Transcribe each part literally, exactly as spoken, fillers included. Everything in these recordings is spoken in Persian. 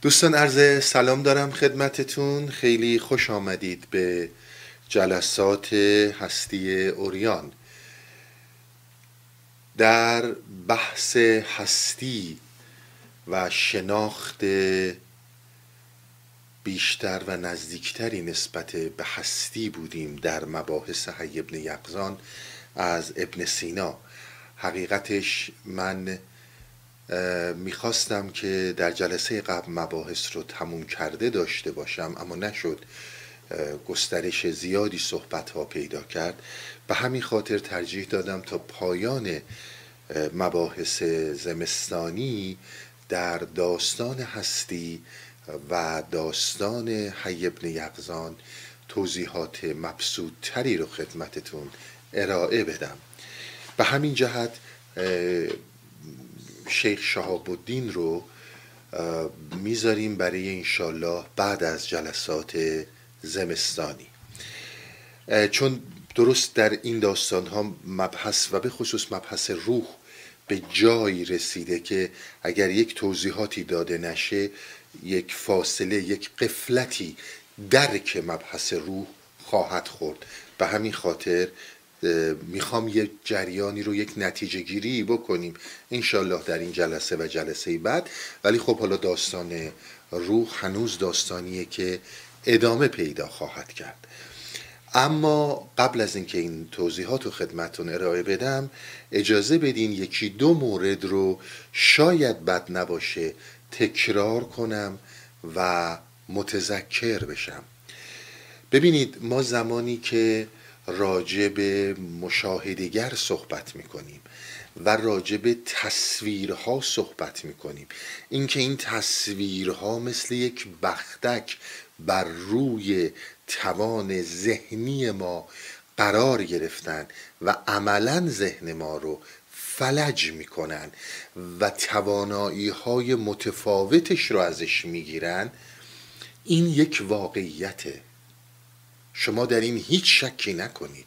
دوستان عرض سلام دارم خدمتتون. خیلی خوش آمدید به جلسات هستی اوریان. در بحث هستی و شناخت بیشتر و نزدیکتری نسبت به هستی بودیم در مباحث حی ابن یقظان از ابن سینا. حقیقتش من میخواستم که در جلسه قبل مباحث رو تموم کرده داشته باشم، اما نشد. گسترش زیادی صحبت ها پیدا کرد، به همین خاطر ترجیح دادم تا پایان مباحث زمستانی در داستان هستی و داستان حی ابن یقظان توضیحات مبسوطتری رو خدمتتون ارائه بدم. به همین جهت شیخ شهاب الدین رو میذاریم برای انشالله بعد از جلسات زمستانی، چون درست در این داستان ها مبحث و به خصوص مبحث روح به جایی رسیده که اگر یک توضیحاتی داده نشه یک فاصله، یک قفلتی درک مبحث روح خواهد خورد. به همین خاطر میخوام یک جریانی رو، یک نتیجه گیری بکنیم انشالله در این جلسه و جلسه بعد. ولی خب حالا داستان روح هنوز داستانیه که ادامه پیدا خواهد کرد. اما قبل از اینکه این توضیحات رو خدمتتون ارائه بدم، اجازه بدین یکی دو مورد رو شاید بد نباشه تکرار کنم و متذکر بشم. ببینید، ما زمانی که راجع به مشاهده‌گر صحبت میکنیم و راجع به تصویرها صحبت میکنیم، اینکه این تصویرها مثل یک بختک بر روی توان ذهنی ما قرار گرفتن و عملا ذهن ما رو فلج میکنن و توانایی های متفاوتش رو ازش میگیرن، این یک واقعیته. شما در این هیچ شکی نکنید.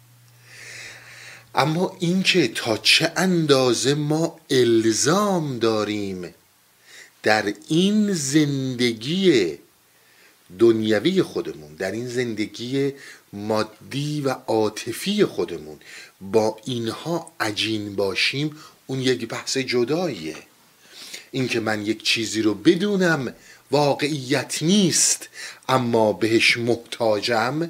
اما اینکه تا چه اندازه ما الزام داریم در این زندگی دنیوی خودمون، در این زندگی مادی و عاطفی خودمون با اینها عجین باشیم، اون یک بحث جداییه. اینکه من یک چیزی رو بدونم واقعیت نیست اما بهش محتاجم،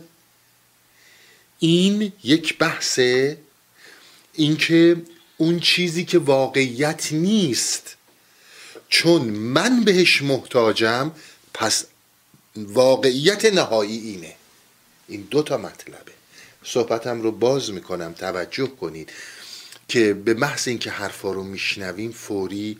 این یک بحثه. اینکه اون چیزی که واقعیت نیست چون من بهش محتاجم، پس واقعیت نهایی اینه. این دو تا مطلبه. صحبتم رو باز میکنم، توجه کنید که به محض اینکه حرفا رو میشنویم فوری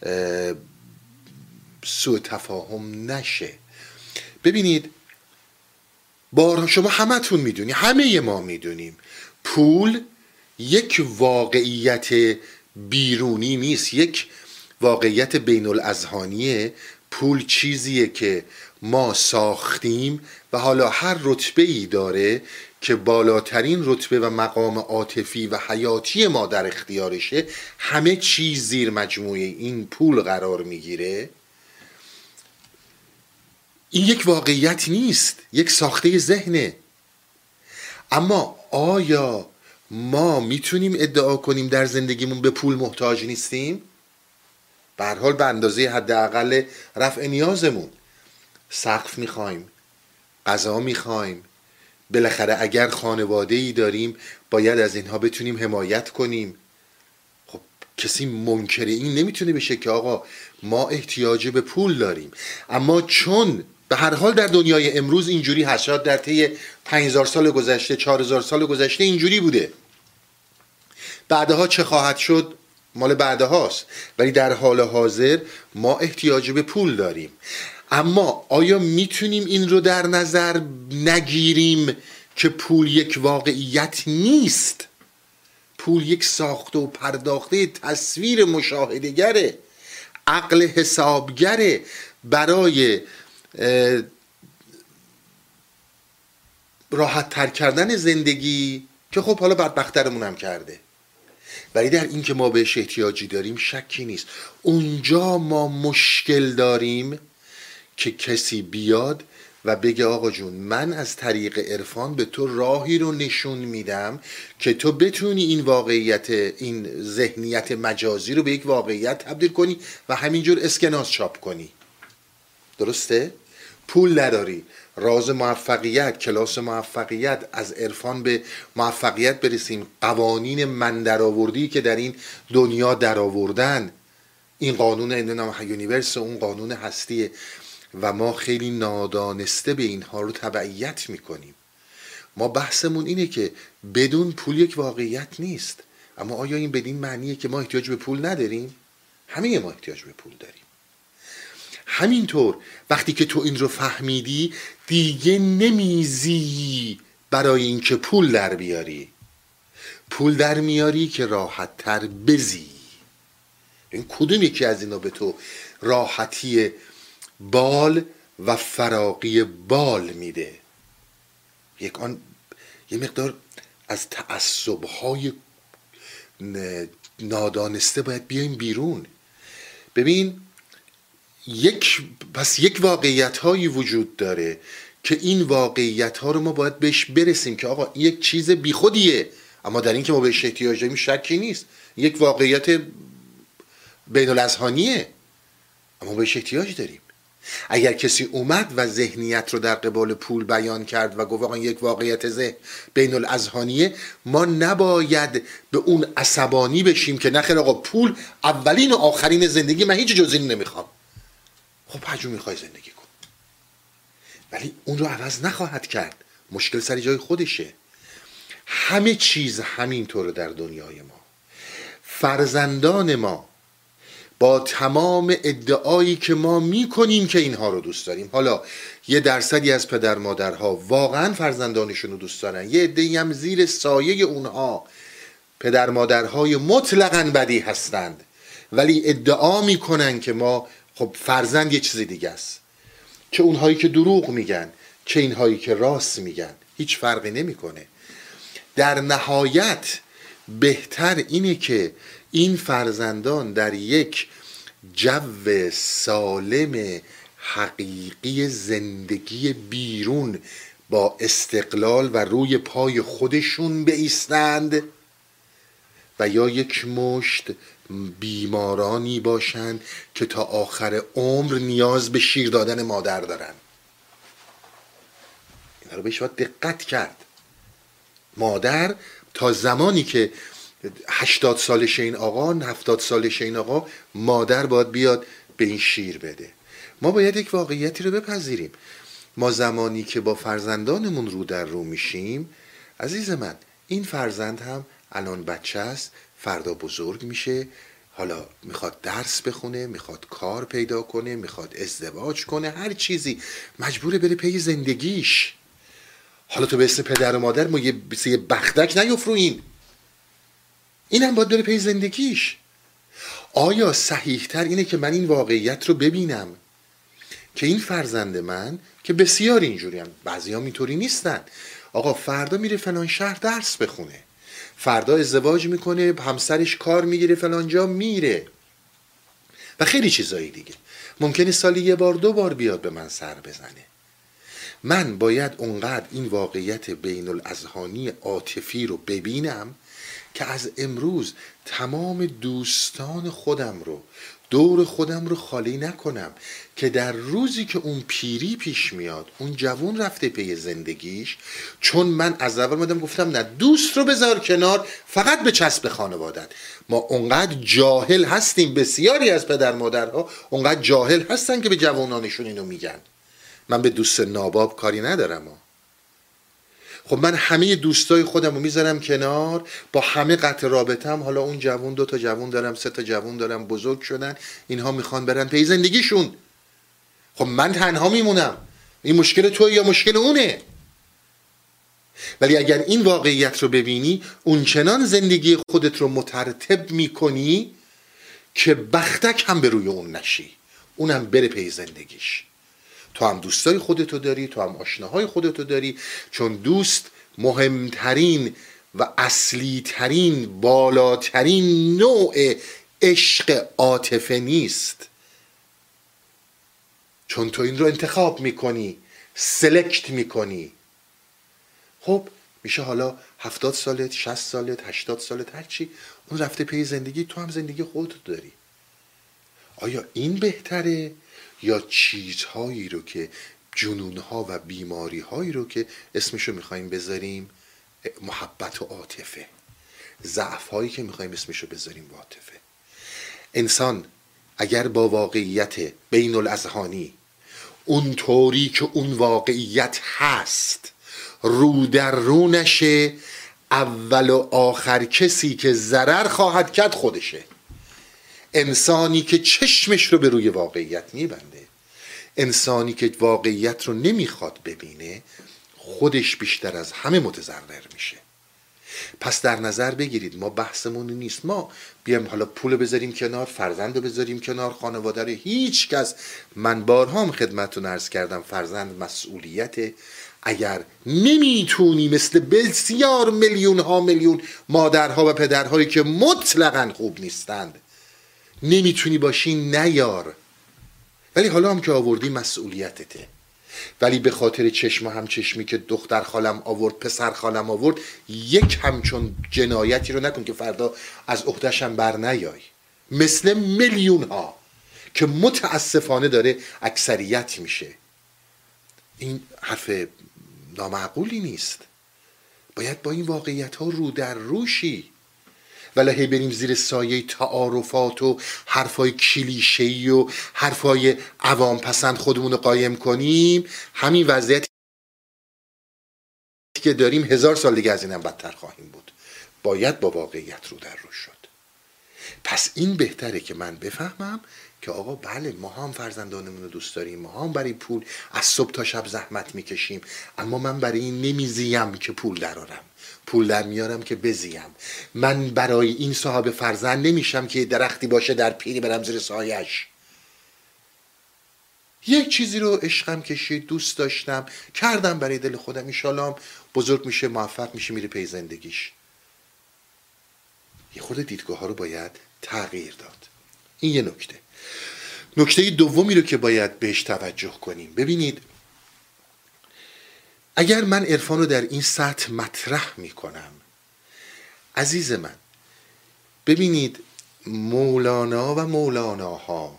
سوء تفاهم نشه. ببینید، بارها شما همتون میدونی، همه ما میدونیم، پول یک واقعیت بیرونی نیست، یک واقعیت بین الاذهانیه. پول چیزیه که ما ساختیم و حالا هر رتبه‌ای داره که بالاترین رتبه و مقام عاطفی و حیاتی ما در اختیارشه، همه چیز زیر مجموعه این پول قرار میگیره. این یک واقعیت نیست، یک ساخته ذهنه. اما آیا ما میتونیم ادعا کنیم در زندگیمون به پول محتاج نیستیم؟ به هر حال به اندازه حداقل رفع نیازمون. سقف میخوایم، غذا میخوایم، بالاخره اگر خانواده‌ای داریم باید از اینها بتونیم حمایت کنیم. خب کسی منکر این نمیتونه بشه که آقا ما احتیاج به پول داریم. اما چون به هر حال در دنیای امروز اینجوری هست، شاید در طی پنج هزار سال گذشته، چهار هزار سال گذشته اینجوری بوده، بعدها چه خواهد شد مال بعدهاست، ولی در حال حاضر ما احتیاج به پول داریم. اما آیا میتونیم این رو در نظر نگیریم که پول یک واقعیت نیست؟ پول یک ساخته و پرداخته تصویر مشاهده‌گره، عقل حسابگره برای راحت تر کردن زندگی که خب حالا بدبخترمون هم کرده. ولی در این که ما بهش احتیاجی داریم شکی نیست. اونجا ما مشکل داریم که کسی بیاد و بگه آقا جون من از طریق عرفان به تو راهی رو نشون میدم که تو بتونی این واقعیت، این ذهنیت مجازی رو به یک واقعیت تبدیل کنی و همینجور اسکناس چاپ کنی. درسته؟ پول نداری، راز موفقیت، کلاس موفقیت، از عرفان به موفقیت برسیم، قوانین من درآوردی که در این دنیا درآوردن، این قانون اندونام یونیورس، اون قانون هستیه و ما خیلی نادانسته به اینها رو تبعیت میکنیم. ما بحثمون اینه که بدون پول یک واقعیت نیست. اما آیا این بدین معنیه که ما احتیاج به پول نداریم؟ همه ما احتیاج به پول داریم. همینطور وقتی که تو این رو فهمیدی دیگه نمیزی برای اینکه پول در بیاری، پول در میاری که راحت تر بزی. این کدوم یکی از اینا به تو راحتی بال و فراغی بال میده؟ یک آن یه مقدار از تعصب‌های نادانسته باید بیایم بیرون. ببین یک پس یک واقعیت هایی وجود داره که این واقعیت ها رو ما باید بهش برسیم که آقا این یک چیز بیخودیه، اما در این که ما بهش احتیاج داریم شکی نیست. یک واقعیت بین الاذهانیه اما بهش احتیاج داریم. اگر کسی اومد و ذهنیت رو در قبال پول بیان کرد و گفت آقا یک واقعیت ذهن بین الاذهانیه، ما نباید به اون عصبانی بشیم که نخیر آقا پول اولین و آخرین زندگی، من هیچ جز این نمیخوام. خب هرجور میخوای زندگی کن، ولی اون رو عوض نخواهد کرد. مشکل سر جای خودشه. همه چیز همینطوره در دنیای ما. فرزندان ما با تمام ادعایی که ما میکنیم که اینها رو دوست داریم، حالا یه درصدی از پدر مادرها واقعا فرزندانشون رو دوست دارن، یه عده‌ای هم زیر سایه اونها پدر مادرهای مطلقاً بدی هستند، ولی ادعا میکنن که ما خب فرزند یه چیز دیگه است. چه اونهایی که دروغ میگن چه اینهایی که راست میگن، هیچ فرقی نمیکنه. در نهایت بهتر اینه که این فرزندان در یک جو سالم حقیقی زندگی بیرون با استقلال و روی پای خودشون بایستند و یا یک مشت بیمارانی باشند که تا آخر عمر نیاز به شیر دادن مادر دارن. اینا رو بهش باید دقت کرد. مادر تا زمانی که هشتاد سالش این آقا، هفتاد سالش این آقا، مادر باید بیاد به این شیر بده. ما باید یک واقعیتی رو بپذیریم. ما زمانی که با فرزندانمون رو در رو میشیم، عزیز من، این فرزند هم الان بچه است، فردا بزرگ میشه، حالا میخواد درس بخونه، میخواد کار پیدا کنه، میخواد ازدواج کنه، هر چیزی، مجبوره بره پی زندگیش. حالا تو به اسم پدر و مادر ما یه یه بختک نیفرو، این این هم باید بره پی زندگیش. آیا صحیح تر اینه که من این واقعیت رو ببینم که این فرزند من، که بسیار اینجوری هم، بعضی هم اینطوری نیستن، آقا فردا میره فلان شهر درس بخونه، فردا ازدواج میکنه، همسرش کار میگیره فلان جا میره و خیلی چیزایی دیگه، ممکنه سالی یه بار دو بار بیاد به من سر بزنه. من باید اونقدر این واقعیت بین الاذهانی عاطفی رو ببینم که از امروز تمام دوستان خودم رو، دور خودم رو خالی نکنم که در روزی که اون پیری پیش میاد، اون جوون رفته پی زندگیش، چون من از اول مادم گفتم نه، دوست رو بذار کنار، فقط به چسب خانوادت. ما اونقدر جاهل هستیم، بسیاری از پدر مادرها اونقدر جاهل هستن که به جوانانشون اینو میگن. من به دوست ناباب کاری ندارم ها. خب من همه دوستای خودم رو میذارم کنار، با همه قطع رابطم، حالا اون جوون، دو تا جوون دارم، سه تا جوون دارم، بزرگ شدن، اینها میخوان برن پی زندگیشون. خب من تنها میمونم. این مشکل توی یا مشکل اونه؟ ولی اگر این واقعیت رو ببینی، اون چنان زندگی خودت رو مترتب میکنی که بختک هم به روی اون نشی، اونم بره پی زندگیش. تو هم دوستای خودتو داری، تو هم آشناهای خودتو داری، چون دوست مهمترین و اصلی ترین، بالاترین نوع عشق عاطفه نیست. چون تو این رو انتخاب میکنی، سلکت میکنی. خب میشه حالا هفتاد سالت، شصت سالت، هشتاد سالت، هرچی، اون رفته پی زندگی، تو هم زندگی خودت داری. آیا این بهتره یا چیزهایی رو که جنونها و بیماریهایی رو که اسمشو میخواییم بذاریم محبت و عاطفه، ضعفهایی که میخواییم اسمشو بذاریم عاطفه؟ انسان اگر با واقعیت بین الاذهانی اون طوری که اون واقعیت هست رو در رو نشه، اول و آخر کسی که ضرر خواهد کرد خودشه. انسانی که چشمش رو به روی واقعیت میبنده، انسانی که واقعیت رو نمیخواد ببینه، خودش بیشتر از همه متضرر میشه. پس در نظر بگیرید ما بحثمون نیست ما بیام حالا پول بذاریم کنار، فرزند رو بذاریم کنار، خانواده رو، هیچ کس، من بارها هم خدمتتون عرض کردم فرزند مسئولیته. اگر نمیتونی مثل بسیار میلیون ها میلیون مادرها و پدرهایی که مطلقاً خوب نیستند نمیتونی باشی، نیار. ولی حالا هم که آوردی مسئولیتته. ولی به خاطر چشم هم چشمی که دختر خالم آورد، پسر خالم آورد، یک همچون جنایتی رو نکن که فردا از عهده‌ش هم بر نیای، مثل میلیون ها که متاسفانه داره اکثریت میشه. این حرف نامعقولی نیست. باید با این واقعیت ها رو در روشی، ولی هی بریم زیر سایه تعارفات و حرفای کلیشه‌ای و حرفای عوام پسند خودمون رو قایم کنیم. همین وضعیتی که داریم هزار سال دیگه از اینم بدتر خواهیم بود. باید با واقعیت رو در رو شد. پس این بهتره که من بفهمم که آقا بله ما هم فرزندانمون رو دوست داریم، ما هم برای پول از صبح تا شب زحمت میکشیم، اما من برای این نمیزیم که پول درارم، پول در میارم که بزیم. من برای این صاحب فرزند نمیشم که درختی باشه در پیری برم زیر سایش. یک چیزی رو عشقم کشید، دوست داشتم، کردم برای دل خودم، انشالله بزرگ میشه، موفق میشه، میره پی زندگیش. یه خورده دیدگاه ها رو باید تغییر داد. این یه نکته. نکته دومی رو که باید بهش توجه کنیم، ببینید اگر من عرفان رو در این سطح مطرح میکنم، عزیز من ببینید مولانا و مولاناها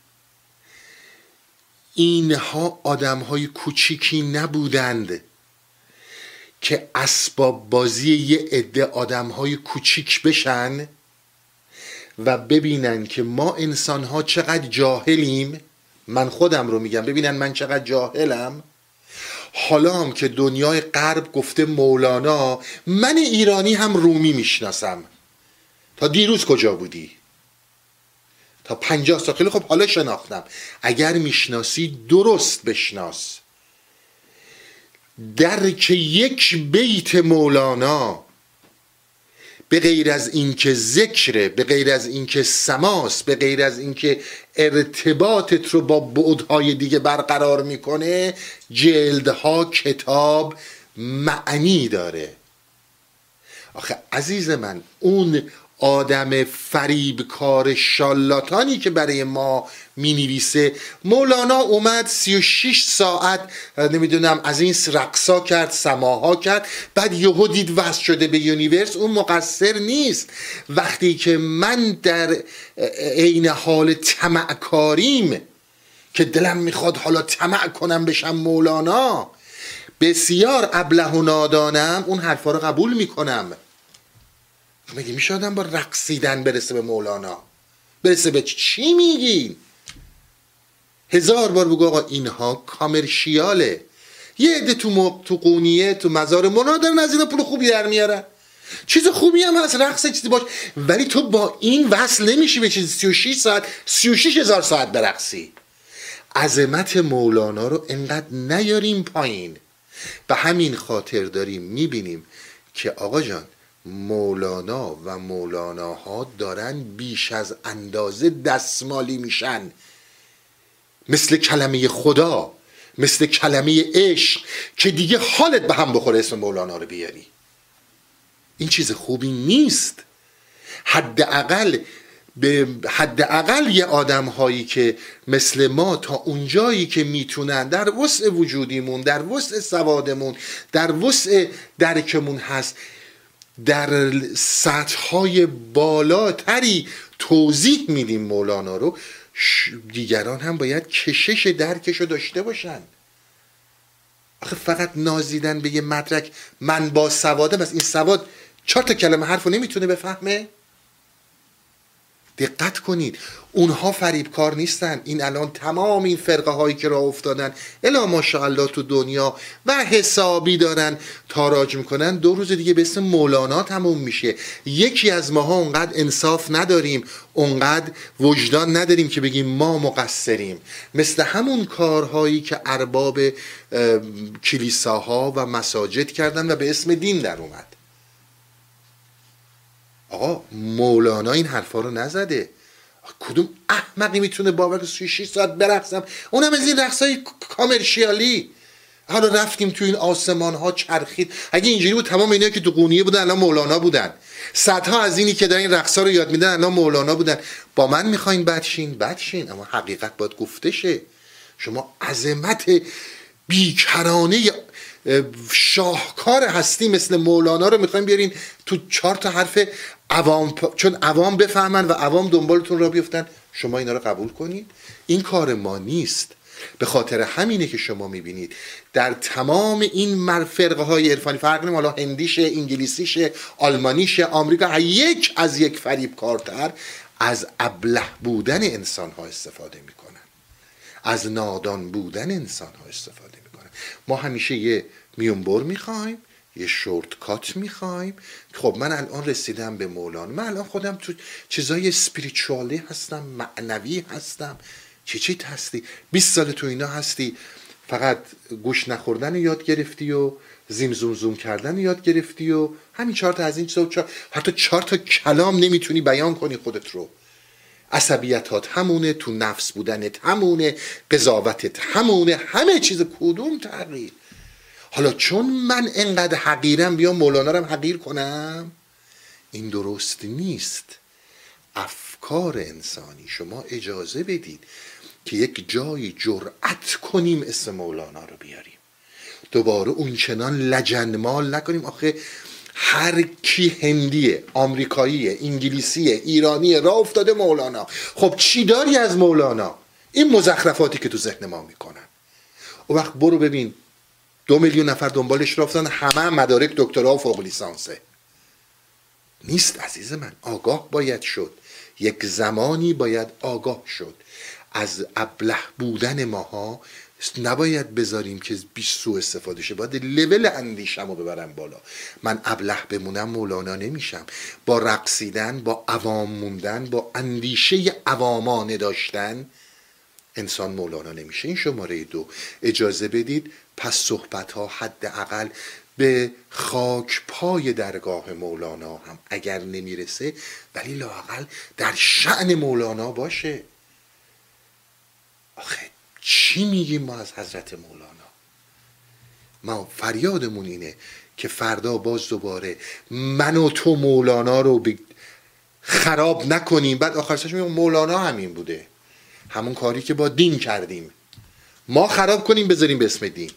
اینها آدم های کوچیکی نبودند که اسباب بازی یه عده آدم های کوچیک بشن و ببینن که ما انسان ها چقدر جاهلیم. من خودم رو میگم، ببینن من چقدر جاهلم. حالا هم که دنیای غرب گفته مولانا، من ایرانی هم رومی میشناسم. تا دیروز کجا بودی؟ تا پنجاه سال. خیلی خب حالا شناختم. اگر میشناسی درست بشناس. درک یک بیت مولانا به غیر از اینکه ذکره، به غیر از اینکه سماس، به غیر از اینکه ارتباطت رو با بعدهای دیگه برقرار میکنه، جلدها کتاب معنی داره. آخه عزیز من اون آدم فریبکار شالاتانی که برای ما می نویسه، مولانا اومد سی و شش ساعت نمیدونم از این رقصا کرد، سماها کرد، بعد یهو دید وصل شده به یونیورس. اون مقصر نیست. وقتی که من در عین حال طمع کاریم که دلم میخواد حالا طمع کنم بشم مولانا، بسیار ابله و نادانم، اون حرفا رو قبول میکنم. مگه میشه آدم با رقصیدن برسه به مولانا؟ برسه به چی میگین؟ هزار بار بگو آقا اینها کامرشیاله. یه عده تو, م... تو قونیه تو مزار مولانا دارن از اینا پول خوبی در میارن، چیز خوبی هم هست، رقص چیزی باش، ولی تو با این وصل نمیشی به چیز سی و شش ساعت سی و شش هزار ساعت برقصی. عظمت مولانا رو انقدر نیاریم پایین. به همین خاطر داریم میبینیم که آقا جان مولانا و مولاناها دارن بیش از اندازه دستمالی میشن، مثل کلمه خدا، مثل کلمه عشق، که دیگه حالت به هم بخوره اسم مولانا رو بیاری. این چیز خوبی نیست. حداقل به حداقل یه آدم هایی که مثل ما تا اونجایی که میتونن در وسع وجودیمون، در وسع سوادمون، در وسع درکمون هست، در سطح های بالاتری توضیح میدیم مولانا رو، دیگران هم باید کشش درکش رو داشته باشن. آخه فقط نازیدن به یه مدرک من با سوادم، از این سواد چهار تا کلمه حرف رو نمیتونه بفهمه. دقت کنید، اونها فریبکار نیستن. این الان تمام این فرقه هایی که راه افتادن الا ماشاءالله تو دنیا و حسابی دارن تاراج میکنن، دو روز دیگه به اسم مولانا تموم میشه. یکی از ماها اونقدر انصاف نداریم، اونقدر وجدان نداریم که بگیم ما مقصریم، مثل همون کارهایی که ارباب کلیساها و مساجد کردن و به اسم دین در اومد. آقا مولانا این حرفا رو نزده. کدوم احمقی میتونه باور کنه شش ساعت برقصم، اونم از این رقصای کامرشیالی؟ حالا رفتیم تو این آسمان ها چرخید. اگه اینجوری بود تمام اینا که تو قونیه بودن الان مولانا بودن. صدها از اینی که دارن این رقصا رو یاد میدن الان مولانا بودن. با من میخواین بدشین بدشین، اما حقیقت باید گفته شه. شما عظمت بیکرانه شاهکار هستی مثل مولانا رو میخوایم بیارین تو چهار تا حرف عوام، چون عوام بفهمن و عوام دنبالتون را بیفتن، شما اینا رو قبول کنید؟ این کار ما نیست. به خاطر همینه که شما میبینید در تمام این مرفرقه های عرفانی، فرق نمیکنه حالا هندیشه، انگلیسیشه، آلمانیشه، آمریکا، یک از یک فریبکارتر از ابله بودن انسان ها استفاده میکنن، از نادان بودن انسان ها استفاده میکنن. ما همیشه یه میونبر میخوایم، یه شورت کات میخوایم. خب من الان رسیدم به مولانا، من الان خودم تو چیزای اسپریچوالی هستم، معنوی هستم. چی چی هستی؟ بیست سال تو اینا هستی، فقط گوش نخوردن یاد گرفتی و زیم زوم زوم کردن یاد گرفتی و همین چهار تا از این چیزا، چهار... حتی چهار تا کلام نمیتونی بیان کنی خودت رو. عصبیتات همونه، تو نفس بودنت همونه، قضاوتت همونه، همه چیز. کدوم تغییر؟ حالا چون من انقدر حقیرم بیام مولانا رو حقیر کنم؟ این درست نیست. افکار انسانی، شما اجازه بدید که یک جایی جرأت کنیم اسم مولانا رو بیاریم، دوباره اون چنان لجنمال نکنیم. آخه هر کی هندیه، آمریکاییه، انگلیسیه، ایرانیه راه افتاده مولانا. خب چی داری از مولانا؟ این مزخرفاتی که تو ذهن ما میکنن. اون وقت برو ببین دو میلیون نفر دنبالش رفتن، همه مدارک دکترا و فوق لیسانسه. نیست عزیز من. آگاه باید شد، یک زمانی باید آگاه شد از ابله بودن ماها. نباید بذاریم که بیش سوء استفاده شه، باید لول اندیشم رو ببرم بالا. من ابله بمونم مولانا نمیشم. با رقصیدن، با عوام موندن، با اندیشه عوامانه داشتن انسان مولانا نمیشه. این شماره دو. اجازه بدید پس صحبت ها حداقل به خاک پای درگاه مولانا هم اگر نمیرسه، ولی لااقل در شأن مولانا باشه. آخه چی میگیم ما از حضرت مولانا؟ ما فریادمون اینه که فردا باز دوباره من و تو مولانا رو خراب نکنیم، بعد آخرش میگم مولانا همین بوده، همون کاری که با دین کردیم ما خراب کنیم بذاریم به اسم دین.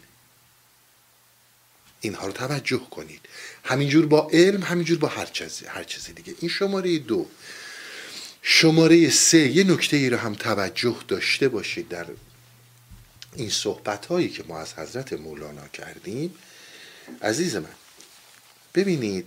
اینها رو توجه کنید. همینجور با علم، همینجور با هر چیزی هر چیزی دیگه. این شماره دو. شماره سه، یه نکته ای رو هم توجه داشته باشید در این صحبت هایی که ما از حضرت مولانا کردیم. عزیز من ببینید،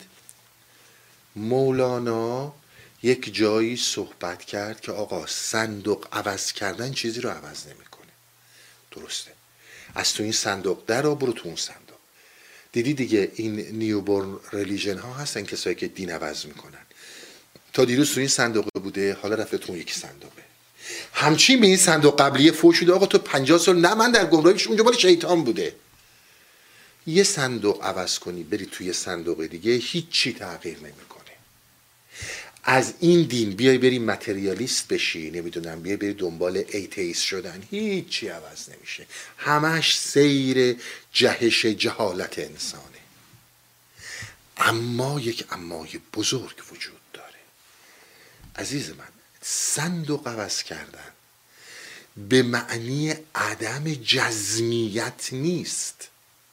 مولانا یک جایی صحبت کرد که آقا صندوق عوض کردن چیزی رو عوض نمیکنه. درسته، از تو این صندوق در رو برو تو اون صندوق. دیدی دیگه این نیوبورن ریلیژن ها هستن کسایی که دین عوض میکنن. تا دیروز تو این صندوق بوده، حالا رفته تو اون یکی صندوقه. همچین به این صندوق قبلیه فوش شده آقا تو پنجاه سال نه من در گمراهیش، اونجا مال شیطان بوده. یه صندوق عوض کنی بری توی صندوق دیگه، هیچ چی تغییر نمیکنه. از این دین بیای بری متریالیست بشی، نمیدونم بیای بری دنبال ایتیست شدن، هیچ چی عوض نمیشه. همش سیر جهش جهالت انسانه. اما یک امای بزرگ وجود داره عزیز من. صندوق عوض کردن به معنی عدم جزمیت نیست.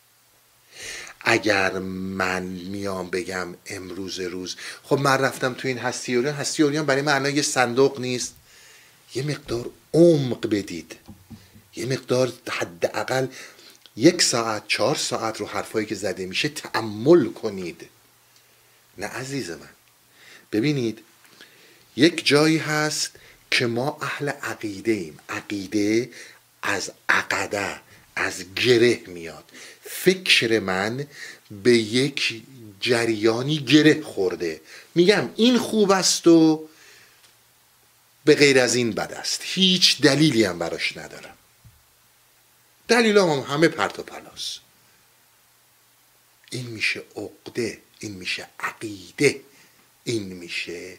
اگر من میام بگم امروز روز خب من رفتم تو این هستی اوریان، هستی اوریان برای معنای یه صندوق نیست. یه مقدار عمق بدید، یه مقدار حداقل یک ساعت چهار ساعت رو حرفایی که زده میشه تأمل کنید. نه عزیز من، ببینید یک جایی هست که ما اهل عقیده ایم. عقیده از عقده، از گره میاد. فکر من به یک جریانی گره خورده، میگم این خوب است و به غیر از این بد است، هیچ دلیلی هم براش ندارم، دلیل هم همه پرت و پلاس. این میشه عقده، این میشه عقیده، این میشه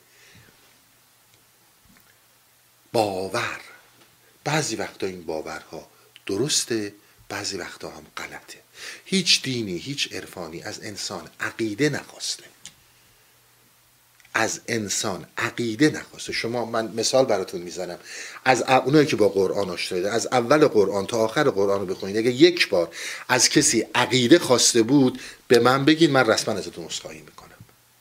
باور. بعضی وقتا این باورها درسته، بعضی وقتا هم غلطه. هیچ دینی، هیچ عرفانی از انسان عقیده نخواسته، از انسان عقیده نخواسته. شما، من مثال براتون میزنم، از اونایی که با قرآن آشنا دارید، از اول قرآن تا آخر قرآن رو بخونید، اگه یک بار از کسی عقیده خواسته بود به من بگید، من رسما ازتون عذرخواهی میکنم.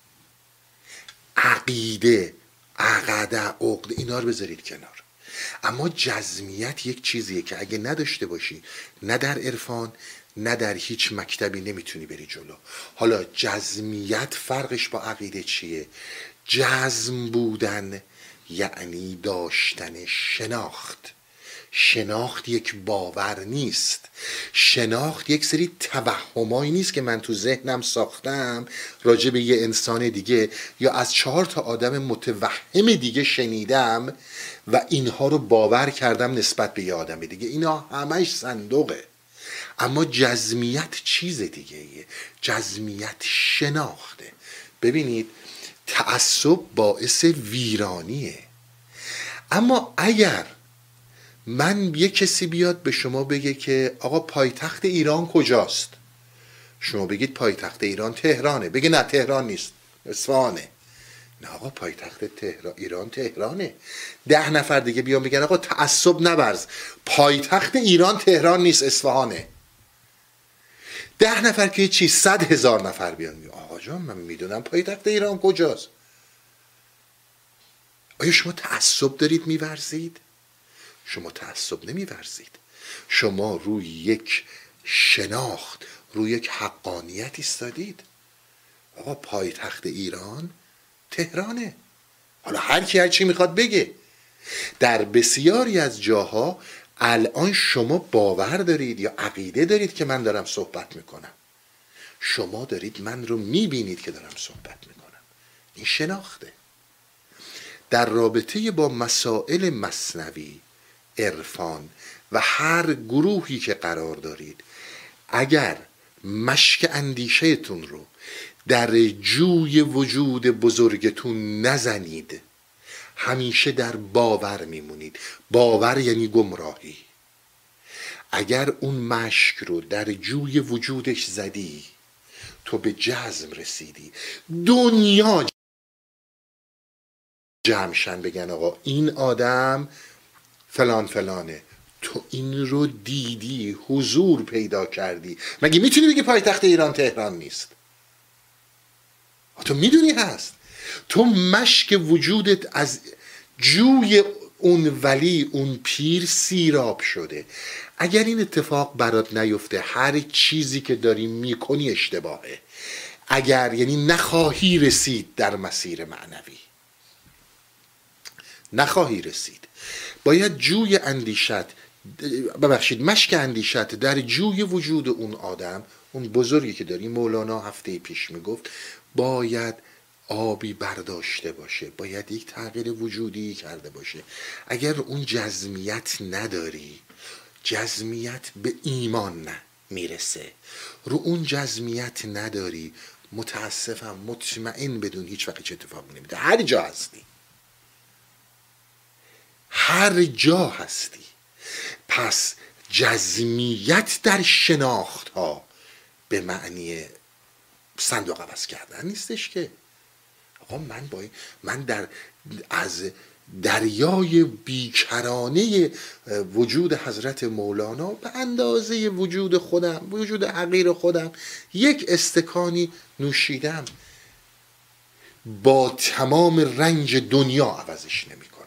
عقیده، عقده، عقده، اینا رو بذارید کنار. اما جزمیت یک چیزیه که اگه نداشته باشی، نه در عرفان نه در هیچ مکتبی نمیتونی بری جلو. حالا جزمیت فرقش با عقیده چیه؟ جزم بودن یعنی داشتن شناخت. شناخت یک باور نیست. شناخت یک سری توهمایی نیست که من تو ذهنم ساختم راجع به یه انسان دیگه، یا از چهار تا آدم متوهم دیگه شنیدم و اینها رو باور کردم نسبت به یه آدم دیگه. اینا همش صندوقه. اما جزمیت چیز دیگه ایه. جزمیت شناخته. ببینید تعصب باعث ویرانیه. اما اگر من یه کسی بیاد به شما بگه که آقا پایتخت ایران کجاست، شما بگید پایتخت ایران تهرانه، بگه نه تهران نیست اصفهانه. نه آقا پایتخت تهران ایران تهرانه. ده نفر دیگه بیان بگن آقا تعصب نورز، پایتخت ایران تهران نیست اصفهانه. ده نفر که چی، صد هزار نفر بیان میگن آقا جان من میدونم پایتخت ایران کجاست. آیا شما تعصب دارید میورزید؟ شما تعصب نمیورزید. شما روی یک شناخت، روی یک حقانیت ایستادید. آقا پایتخت ایران تهرانه. حالا هر کی هر چی میخواد بگه. در بسیاری از جاها الان شما باور دارید یا عقیده دارید که من دارم صحبت میکنم. شما دارید من رو میبینید که دارم صحبت میکنم. این شناخته. در رابطه با مسائل مثنوی، عرفان و هر گروهی که قرار دارید، اگر مشک اندیشهتون رو در جوی وجود بزرگتون نزنید، همیشه در باور میمونید. باور یعنی گمراهی. اگر اون مشک رو در جوی وجودش زدی، تو به جزم رسیدی. دنیا جمعشن بگن آقا این آدم فلان فلانه، تو این رو دیدی، حضور پیدا کردی. مگه میتونی بگی پایتخت ایران تهران نیست؟ تو میدونی هست. تو مشک وجودت از جوی اون ولی، اون پیر سیراب شده. اگر این اتفاق برات نیفته، هر چیزی که داری میکنی اشتباهه. اگر یعنی نخواهی رسید در مسیر معنوی، نخواهی رسید. باید جوی اندیشت، ببخشید مشک اندیشت در جوی وجود اون آدم، اون بزرگی که داری، مولانا هفته پیش میگفت باید آبی برداشته باشه، باید یک تغییر وجودی کرده باشه. اگر اون جزمیت نداری، جزمیت به ایمان نه میرسه. رو اون جزمیت نداری، متاسفم مطمئن بدون هیچ وقت چه اتفاقی نمیده. هر جا هستی، هر جا هستی. پس جزمیت در شناخت ها به معنی صندوق عوض کردن نیستش که آقا من با من در از دریای بیکرانه وجود حضرت مولانا به اندازه وجود خودم، وجود حقیر خودم، یک استکانی نوشیدم، با تمام رنج دنیا عوضش نمی کنم.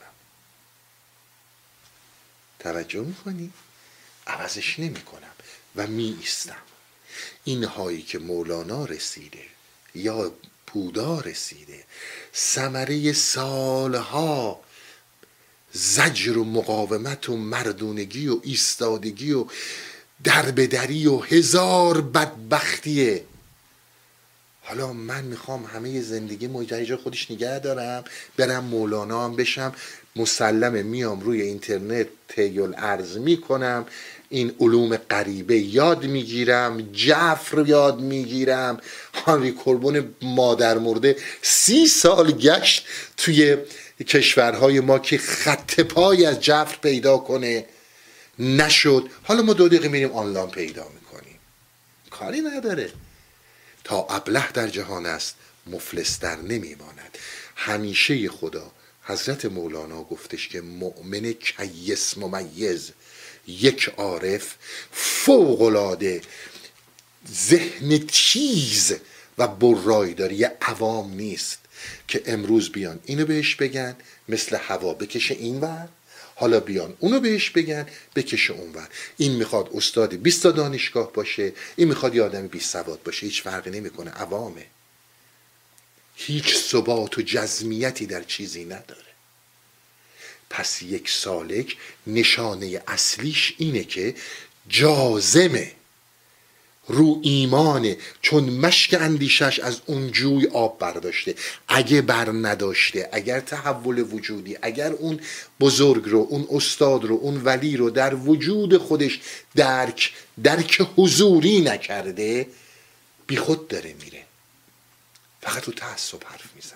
توجه میکنی؟ عوضش نمی کنم و می ایستم. این هایی که مولانا رسیده یا بودا رسیده ثمره سالها زجر و مقاومت و مردونگی و ایستادگی و دربدری و هزار بدبختیه. حالا من میخوام همه زندگی مجرد خودش نگه دارم، برم مولانا هم بشم، مسلمه میام روی اینترنت تیل ارز میکنم، این علوم غریبه یاد میگیرم، جفر یاد میگیرم. هانری کوربون مادر مرده سی سال گشت توی کشورهای ما که خط پای از جفر پیدا کنه، نشد. حالا ما دو دقیقه میریم آنلاین پیدا میکنیم، کاری نداره. تا ابله در جهان است مفلس در نمیماند. همیشه خدا حضرت مولانا گفتش که مؤمن کیس ممیز، یک عارف فوق‌العاده ذهن تیز و برایی داره، یه عوام نیست که امروز بیان اینو بهش بگن مثل هوا بکشه اینور، حالا بیان اونو بهش بگن بکشه اونور. این میخواد استاد بیست تا دانشگاه باشه، این میخواد یه آدم بیست سواد باشه، هیچ فرقی نمیکنه، عوامه. هیچ ثبات و جزمیتی در چیزی نداره. پس یک سالک نشانه اصلیش اینه که جازمه، رو ایمانه، چون مشک اندیشش از اون جوی آب برداشته. اگه بر نداشته، اگر تحول وجودی، اگر اون بزرگ رو، اون استاد رو، اون ولی رو در وجود خودش درک درک حضوری نکرده، بی خود داره میره، فقط رو تعصب حرف میزنه.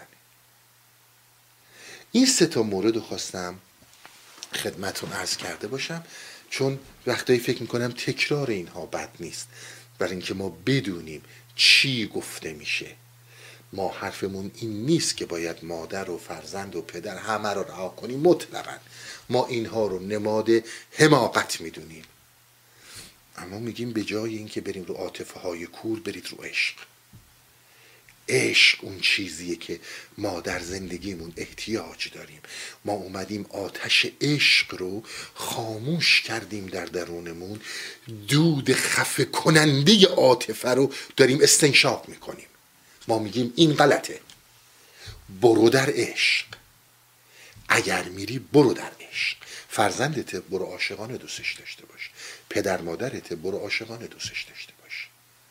این سه تا مورد رو خواستم خدمتون عرض کرده باشم، چون وقتایی فکر میکنم تکرار اینها بد نیست، برای اینکه ما بدونیم چی گفته میشه. ما حرفمون این نیست که باید مادر و فرزند و پدر همه رو رها کنیم، مطلقاً ما اینها رو نماد حماقت میدونیم، اما میگیم به جای اینکه بریم رو عاطفه های کور، برید رو عشق. عشق اون چیزیه که ما در زندگیمون احتیاج داریم. ما اومدیم آتش عشق رو خاموش کردیم در درونمون، دود خفه کننده عاطفه رو داریم استنشاق میکنیم. ما میگیم این غلطه، برو در عشق. اگر میری برو در عشق. فرزندت برو عاشقانه دوستش داشته باش، پدر مادرت برو عاشقانه دوستش داشته باش.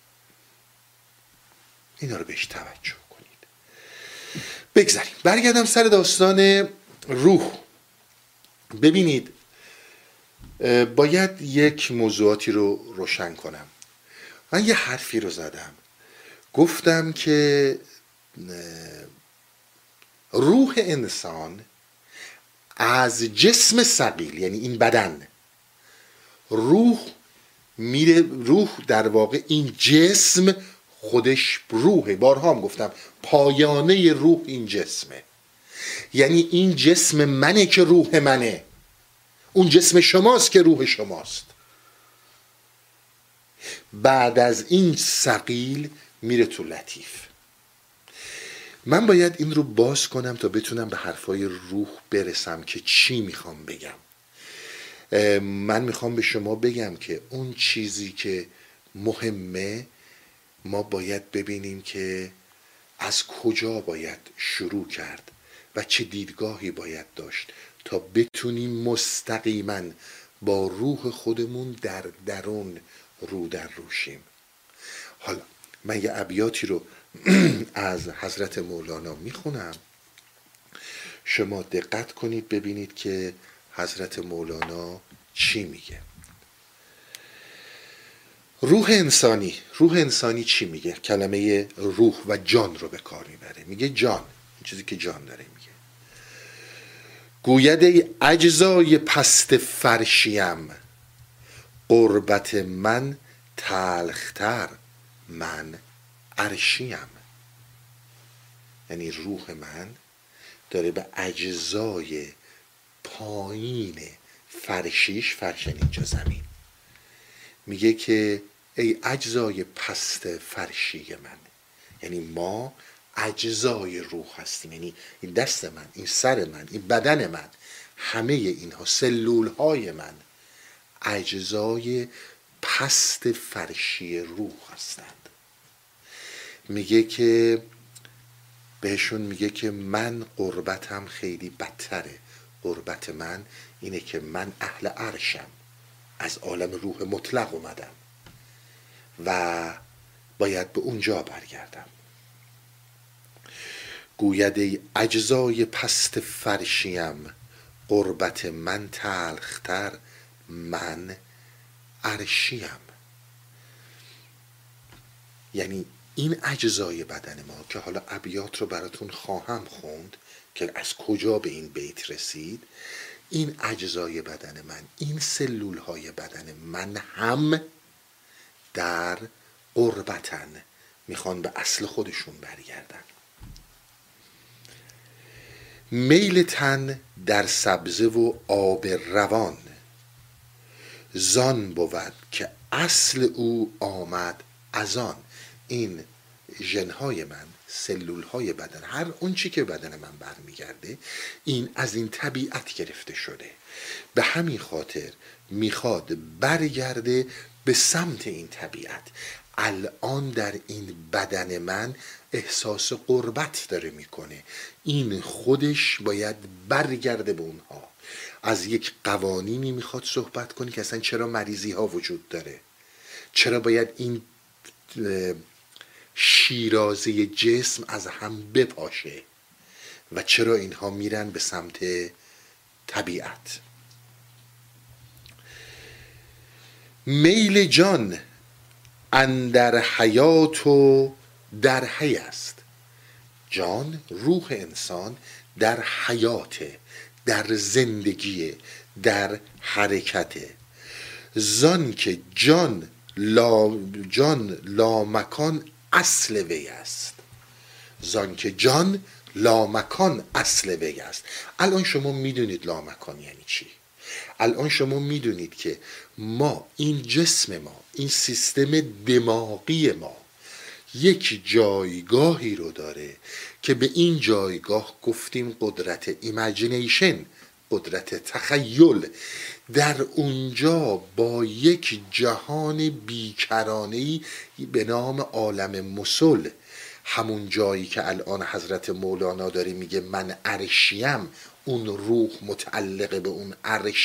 اینا رو بهش توجه کنید. بگذاریم برگردم سر داستان روح. ببینید، باید یک موضوعاتی رو روشن کنم. من یه حرفی رو زدم، گفتم که روح انسان از جسم ثقیل، یعنی این بدن، روح میره، روح در واقع این جسم خودش روحه. بارها هم گفتم پایانه روح این جسمه، یعنی این جسم منه که روح منه، اون جسم شماست که روح شماست. بعد از این ثقیل میره تو لطیف. من باید این رو باز کنم تا بتونم به حرفای روح برسم که چی میخوام بگم. من میخوام به شما بگم که اون چیزی که مهمه، ما باید ببینیم که از کجا باید شروع کرد و چه دیدگاهی باید داشت تا بتونیم مستقیما با روح خودمون در درون رو در روشیم. حالا من یه ابیاتی رو از حضرت مولانا میخونم، شما دقت کنید ببینید که حضرت مولانا چی میگه. روح انسانی، روح انسانی چی میگه؟ کلمه روح و جان رو به کار میبره. میگه جان، این چیزی که جان داره میگه. گوید ای اجزای پست فرشیم، قربت من تلختر من عرشیم. یعنی روح من داره به اجزای پایین فرشیش، فرش اینجا زمین، میگه که ای اجزای پست فرشی من، یعنی ما اجزای روح هستیم، یعنی این دست من، این سر من، این بدن من، همه اینها، سلول های من اجزای پست فرشی روح هستند. میگه که بهشون میگه که من قربتم خیلی بدتره. قربت من اینه که من اهل عرشم، از عالم روح مطلق اومدم و باید به اونجا برگردم. گوید ای اجزای پست فرشیم، قربت من تلختر، من عرشیم. یعنی این اجزای بدن ما که حالا ابیات رو براتون خواهم خوند که از کجا به این بیت رسید، این اجزای بدن من، این سلول های بدن من هم در قربتن، میخوان به اصل خودشون برگردن. میل تن در سبزه و آب روان، زان بود که اصل او آمد از آن. این ژن‌های من، سلول‌های بدن، هر اون چی که بدن من برمیگرده، این از این طبیعت گرفته شده. به همین خاطر میخواد برگرده به سمت این طبیعت. الان در این بدن من احساس قربت داره میکنه، این خودش باید برگرده به اونها. از یک قوانینی میخواد صحبت کنه که اصلا چرا مریضی ها وجود داره، چرا باید این شیرازه جسم از هم بپاشه و چرا اینها میرن به سمت طبیعت. میل جان اندر حیات و در حی است. جان، روح انسان در حیاته، در زندگیه، در حرکته. زان که جان لا جان لامکان اصل وی است. زان که جان لامکان اصل وی است. الان شما میدونید لامکان یعنی چی. الان شما میدونید که ما، این جسم ما، این سیستم دماغی ما یک جایگاهی رو داره که به این جایگاه گفتیم قدرت ایمیجینیشن، قدرت تخیل. در اونجا با یک جهان بیکرانه‌ای به نام عالم مسل، همون جایی که الان حضرت مولانا داره میگه من عرشیم، اون روح متعلق به اون عرش